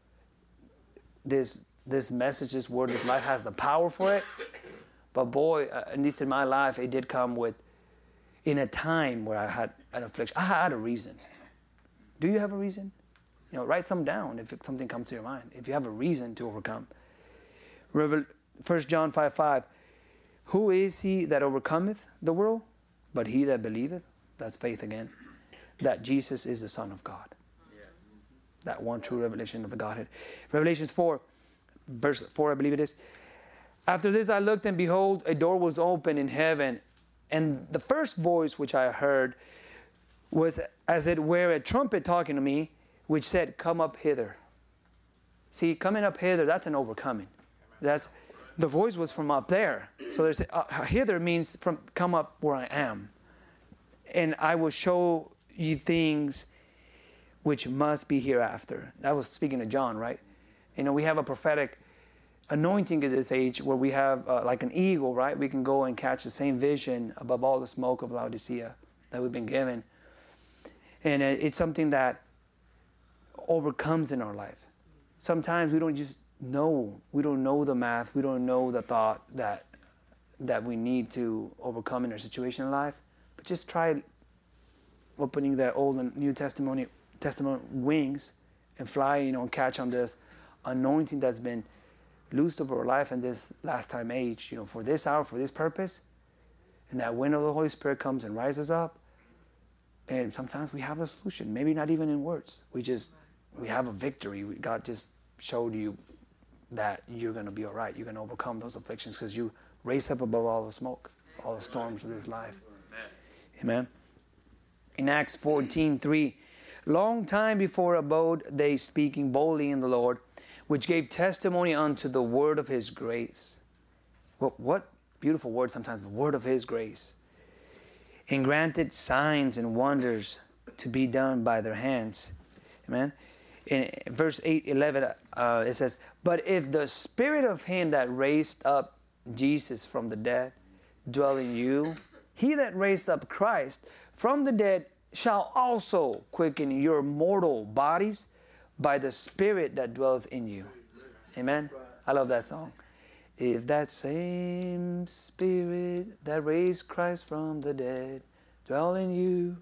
This message, this word, this life has the power for it. But boy, at least in my life, it did come in a time where I had an affliction. I had a reason. Do you have a reason? You know, write some down if something comes to your mind. If you have a reason to overcome. 1 John 5:5. Who is he that overcometh the world? But he that believeth, that's faith again, that Jesus is the Son of God. Yes. That one true revelation of the Godhead. Revelations 4, verse 4, I believe it is. After this I looked, and behold, a door was open in heaven. And the first voice which I heard was as it were a trumpet talking to me, which said, come up hither. See, coming up hither, that's an overcoming. The voice was from up there. So there's hither means from come up where I am. And I will show you things which must be hereafter. That was speaking to John, right? You know, we have a prophetic anointing at this age where we have like an eagle, right? We can go and catch the same vision above all the smoke of Laodicea that we've been given. And it's something that overcomes in our life. Sometimes we don't just know. We don't know the math. We don't know the thought that we need to overcome in our situation in life. But just try opening that Old and New Testament wings and fly, you know, and catch on this anointing that's been loosed over our life in this last time age, you know, for this hour, for this purpose. And that wind of the Holy Spirit comes and rises up. And sometimes we have a solution, maybe not even in words. We have a victory. God just showed you that you're going to be all right. You're going to overcome those afflictions because you raise up above all the smoke, all the storms of this life. Amen. In Acts 14:3, long time before abode they speaking boldly in the Lord, which gave testimony unto the word of his grace. What beautiful word sometimes, the word of his grace. And granted signs and wonders to be done by their hands. Amen. In verse 8:11, it says, but if the spirit of him that raised up Jesus from the dead dwell in you, he that raised up Christ from the dead shall also quicken your mortal bodies by the Spirit that dwelleth in you. Amen? I love that song. If that same Spirit that raised Christ from the dead dwell in you,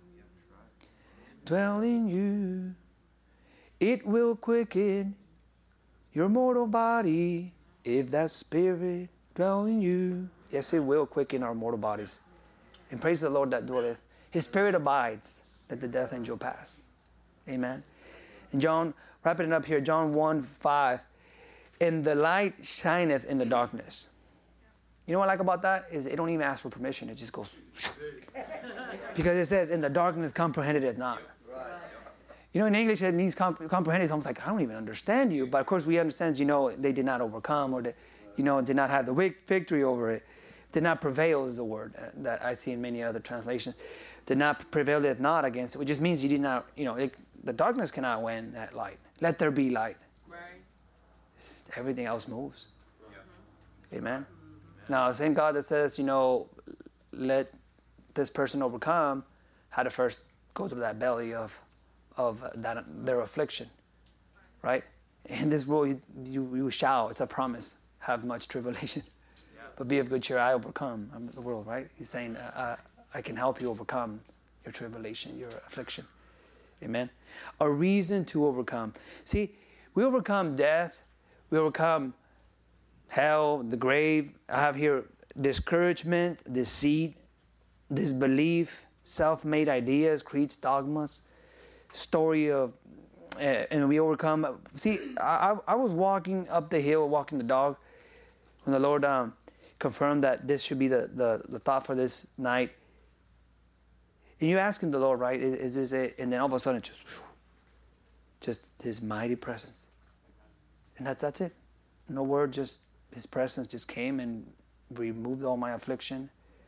it will quicken your mortal body. If that Spirit dwell in you. Yes, it will quicken our mortal bodies. And praise the Lord that dwelleth. His Spirit abides, let the death angel pass. Amen. And John, wrapping it up here, John 1:5. And the light shineth in the darkness. You know what I like about that? Is it don't even ask for permission. It just goes. Because it says, in the darkness comprehended it not. You know, in English it means comprehended. It's almost like, I don't even understand you. But of course we understand, they did not overcome, or did not have the victory over it. Did not prevail is the word that I see in many other translations. Did not prevail it not against it, which just means you did not, the darkness cannot win that light. Let there be light. Right. Everything else moves. Amen. Now, the same God that says, let this person overcome, had to first go through that belly of their affliction, right? In this world, you shall, it's a promise, have much tribulation. But be of good cheer, I overcome the world, right? He's saying, I can help you overcome your tribulation, your affliction. Amen. A reason to overcome. See, we overcome death. We overcome hell, the grave. I have here discouragement, deceit, disbelief, self-made ideas, creeds, dogmas, story of, and we overcome. See, I was walking up the hill, walking the dog, when the Lord confirmed that this should be the thought for this night. And you're asking the Lord, right, is this it? And then all of a sudden, just His mighty presence. And that's it. No word, just His presence just came and removed all my affliction.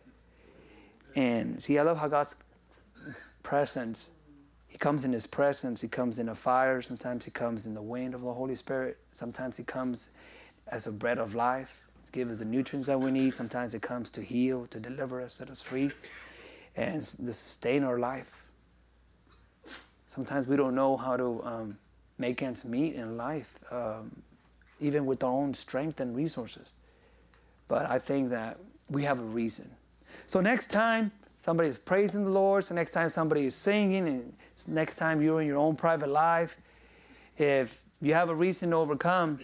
And see, I love how God's presence, He comes in His presence. He comes in a fire. Sometimes He comes in the wind of the Holy Spirit. Sometimes He comes as a bread of life, to give us the nutrients that we need. Sometimes it comes to heal, to deliver us, set us free, and to sustain our life. Sometimes we don't know how to make ends meet in life, even with our own strength and resources. But I think that we have a reason. So next time somebody's praising the Lord, so next time somebody is singing, and next time you're in your own private life, if you have a reason to overcome,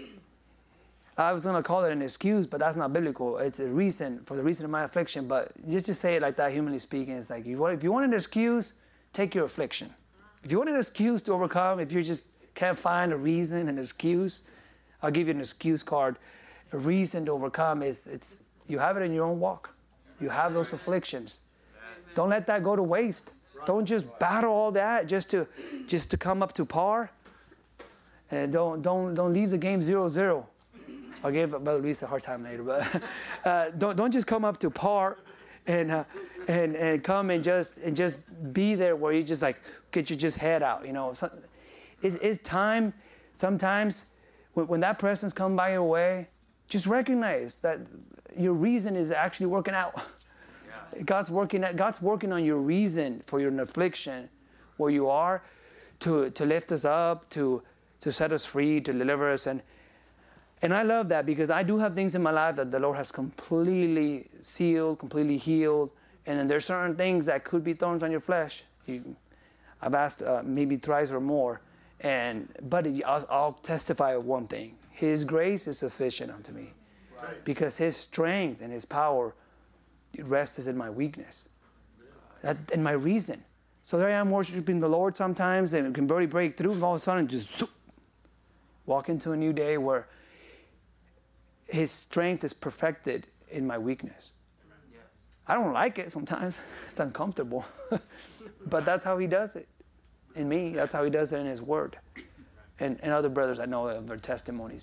I was going to call it an excuse, but that's not biblical. It's a reason, for the reason of my affliction. But just say it like that, humanly speaking. It's like, if you want an excuse, take your affliction. If you want an excuse to overcome, if you just can't find a reason, an excuse, I'll give you an excuse card. A reason to overcome is you have it in your own walk. You have those afflictions. Don't let that go to waste. Don't just battle all that just to come up to par. And don't leave the game 0-0. I'll give Brother Luis a hard time later, but don't just come up to par and come and just be there where you just like get your just head out. So it's time sometimes when that presence comes by your way, just recognize that your reason is actually working out. Yeah. God's working on your reason for your affliction, where you are, to lift us up, to set us free, to deliver us. And I love that, because I do have things in my life that the Lord has completely sealed, completely healed. And then there's certain things that could be thorns on your flesh. I've asked maybe thrice or more. But I'll testify of one thing. His grace is sufficient unto me. Right. Because His strength and His power, it rests in my weakness. And my reason. So there I am worshiping the Lord sometimes, and it can barely break through, and all of a sudden just walk into a new day where His strength is perfected in my weakness. Yes. I don't like it sometimes. It's uncomfortable. But that's how He does it in me. That's how He does it in His Word. And other brothers I know of their testimonies.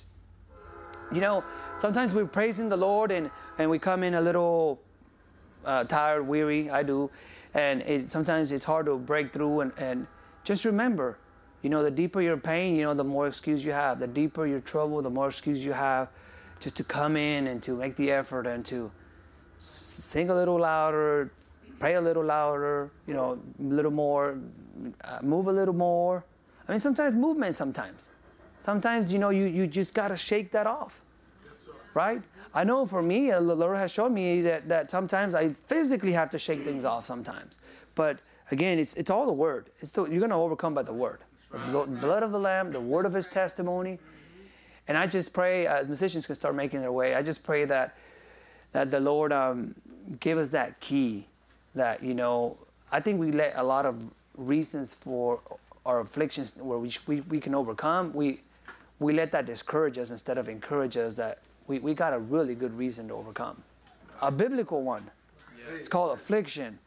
Sometimes we're praising the Lord and we come in a little tired, weary. I do. And sometimes it's hard to break through. And just remember, the deeper your pain, the more excuse you have. The deeper your trouble, the more excuse you have just to come in and to make the effort and to sing a little louder, pray a little louder, a little more, move a little more. I mean, sometimes movement, sometimes. Sometimes, you just got to shake that off, yes, right? I know for me, the Lord has shown me that sometimes I physically have to shake things off sometimes. But again, it's all the Word. You're going to overcome by the Word. The blood of the Lamb, the word of His testimony. And I just pray, as musicians can start making their way, I just pray that the Lord give us that key that, I think we let a lot of reasons for our afflictions where we can overcome, we let that discourage us instead of encourage us that we got a really good reason to overcome. a biblical one. It's called affliction.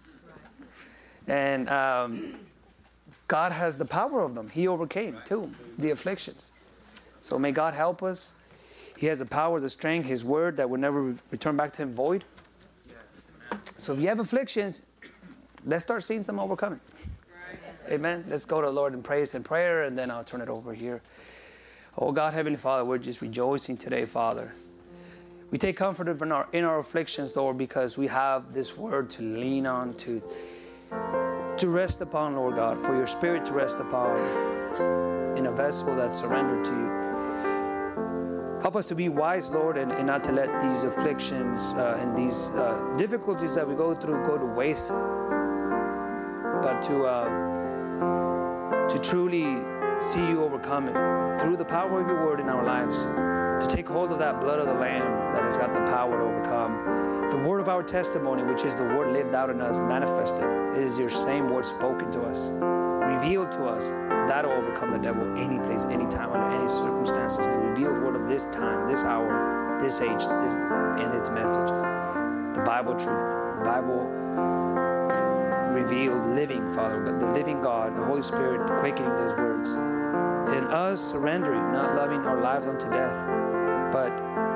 And God has the power of them. He overcame too, the afflictions. So may God help us. He has the power, the strength, His word that will never return back to Him void. So if you have afflictions, let's start seeing some overcoming. Amen. Let's go to the Lord in praise and prayer, and then I'll turn it over here. Oh God, Heavenly Father, we're just rejoicing today, Father. We take comfort in our afflictions, Lord, because we have this word to lean on, to rest upon, Lord God, for your Spirit to rest upon in a vessel that's surrendered to you. Help us to be wise, Lord, and not to let these afflictions and these difficulties that we go through go to waste, but to truly see you overcome it through the power of your word in our lives, to take hold of that blood of the Lamb that has got the power to overcome. The word of our testimony, which is the word lived out in us, manifested, is your same word spoken to us, revealed to us. That'll overcome the devil any place, any time, under any circumstances. The revealed word of this time, this hour, this age, and its message. The Bible truth, the Bible revealed, living, Father, the living God, the Holy Spirit quickening those words. And us surrendering, not loving our lives unto death, but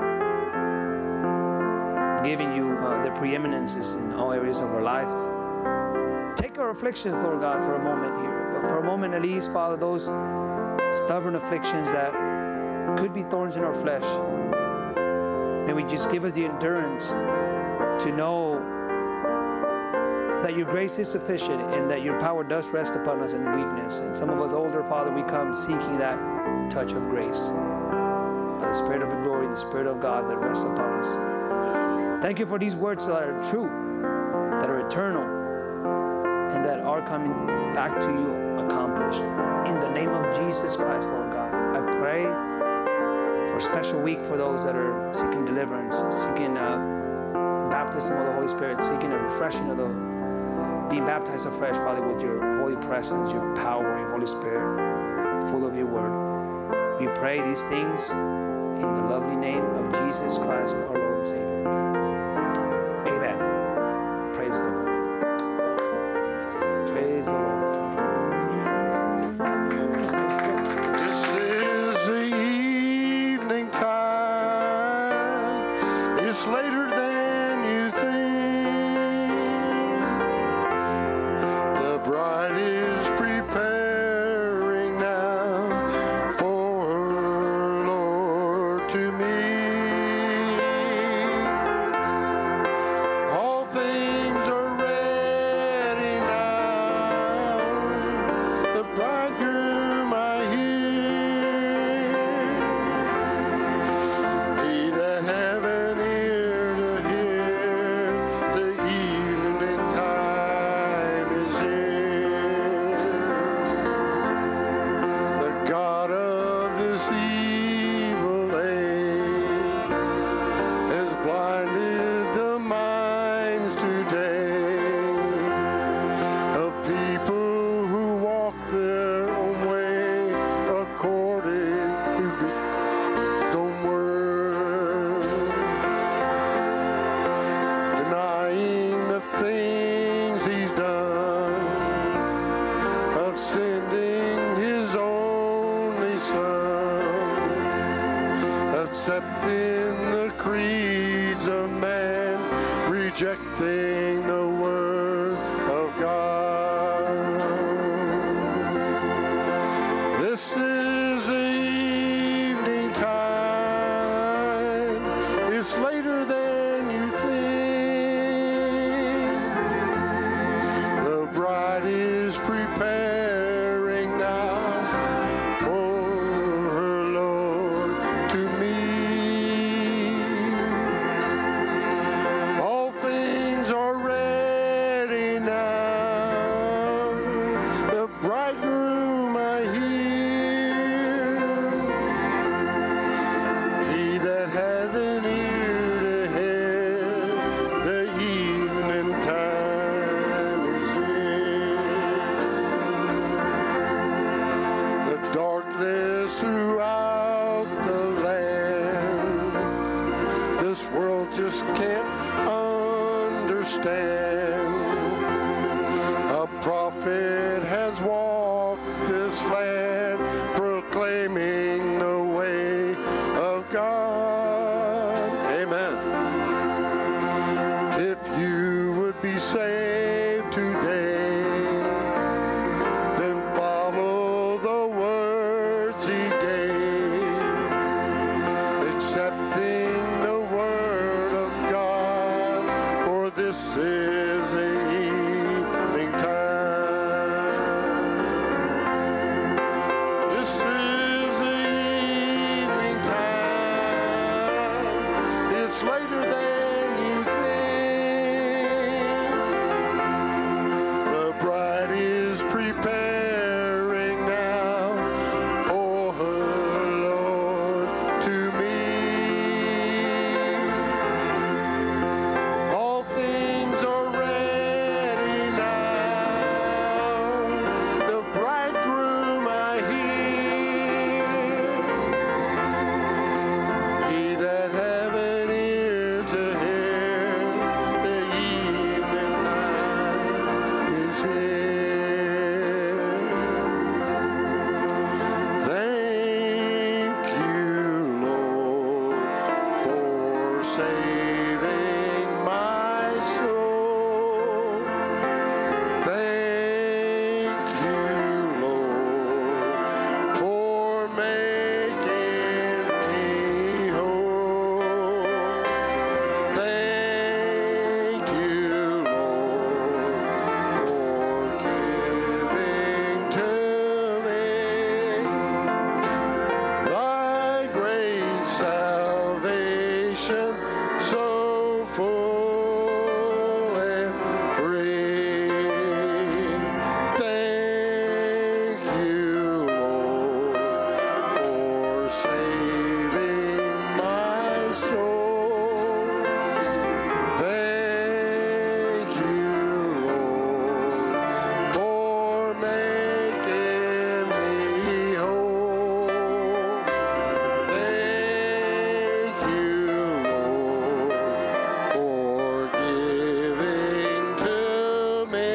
giving you the preeminences in all areas of our lives. Take our afflictions, Lord God, for a moment here. But for a moment at least, Father, those stubborn afflictions that could be thorns in our flesh, may we just give us the endurance to know that your grace is sufficient and that your power does rest upon us in weakness. And some of us older, Father, we come seeking that touch of grace by the Spirit of your glory, the Spirit of God that rests upon us. Thank you for these words that are true, that are eternal, and that are coming back to you accomplished. In the name of Jesus Christ, Lord God, I pray for a special week for those that are seeking deliverance, seeking baptism of the Holy Spirit, seeking a refreshing of being baptized afresh, Father, with your holy presence, your power, your Holy Spirit, full of your word. We pray these things in the lovely name of Jesus Christ, our Lord and Savior. Amen. Praise the Lord. Praise the Lord. This is the evening time. It's later than you think. The bride is preparing now for her Lord to meet. All things are ready now. The bridegroom I hear. He that have an ear to hear, the evening time is here. The God of this evil age has blinded the minds today of people who walk their own way according to His own word, denying the things He's done, of sending His only Son, accepting the creeds of man, rejecting the word of God. This is the evening time. It's later than you think. The bride is preparing now for her Lord to meet. All things are ready now. The bridegroom I hear. He that hath an ear to hear, the evening time is here. has walked this land, proclaiming the way of God. Amen. If you would be saved today, then follow the words he gave, accepting the word of God, for this is the evening time. This is the evening time. It's later than you think. The bride is preparing now for her Lord to meet. All things are ready now. The bridegroom I hear. He that have an ear to hear, the evening time is here. Thank you, Lord, for saving my soul. Thank you, Lord, for making me whole. Thank you, Lord, for giving to me thy great salvation, so full and free. Thank you, Lord, for saving my soul. Thank you, Lord, for making me whole. Thank you, Lord, for giving to me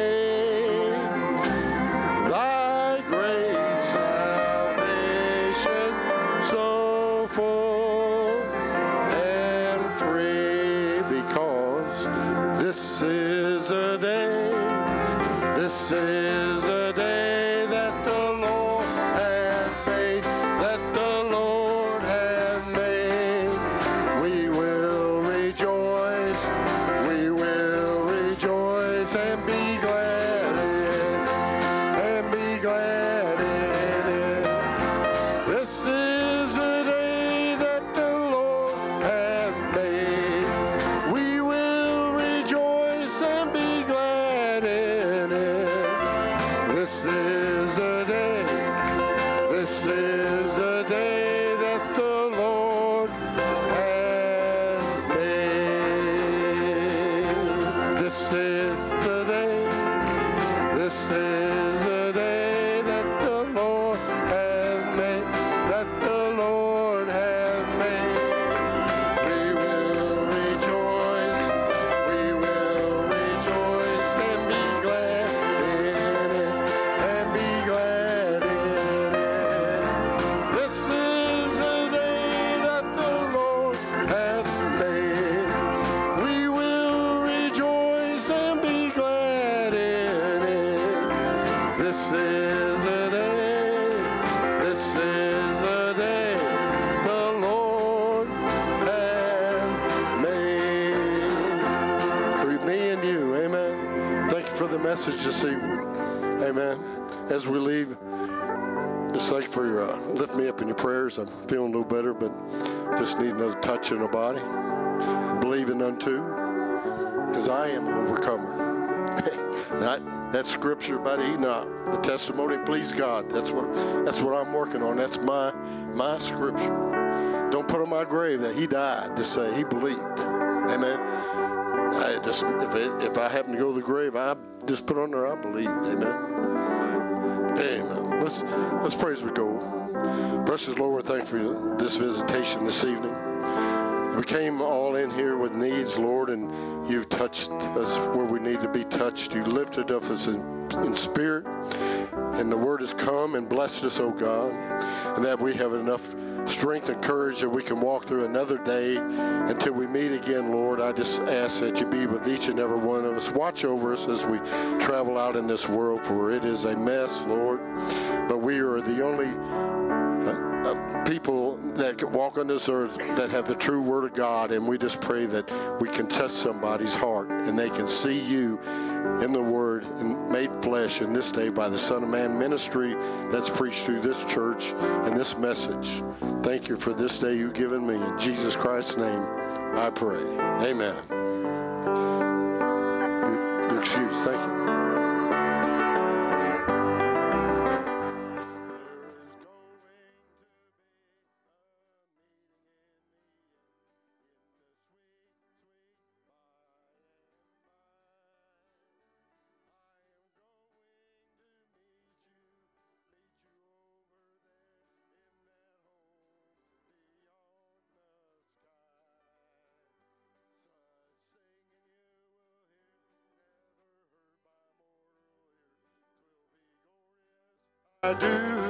thy great salvation, so full and free. Because this is a day, this is a day that the Lord hath made, that the Lord hath made. We will rejoice and be glad in it, and be glad in it. This is a day that the Lord hath made. We will rejoice and be glad in it. This is a day, this is a day that the Lord has made. This is the day, this is a day that the Lord has made, that the Lord has made. We will rejoice and be glad in it, and be glad in it. This is a day that the Lord hath made. We will rejoice and be glad in it. This is a day, this is a day the Lord hath made. For me and you, amen. Thank you for the message this evening, amen. As we leave, just thank you for your lift me up in your prayers. I'm feeling a little better, but just need another touch in the body. Believing unto, because I am an overcomer. That scripture about Enoch, the testimony please God. That's what I'm working on. That's my scripture. Don't put on my grave that he died. Just say he believed. Amen. If I happen to go to the grave, I just put on there I believe. Amen. Amen. Let's pray as we go. Precious Lord, thank you for this visitation this evening. We came all in here with needs, Lord, and you've touched us where we need to be touched. You lifted us in spirit. And the word has come and blessed us, oh God, and that we have enough strength and courage that we can walk through another day until we meet again, Lord. I just ask that you be with each and every one of us. Watch over us as we travel out in this world, for it is a mess, Lord. But we are the only people that can walk on this earth that have the true word of God, and we just pray that we can touch somebody's heart and they can see you in the word and made flesh in this day by the Son of Man ministry that's preached through this church and this message. Thank you for this day you've given me. In Jesus Christ's name I pray. Amen. You're excused. Thank you. I do.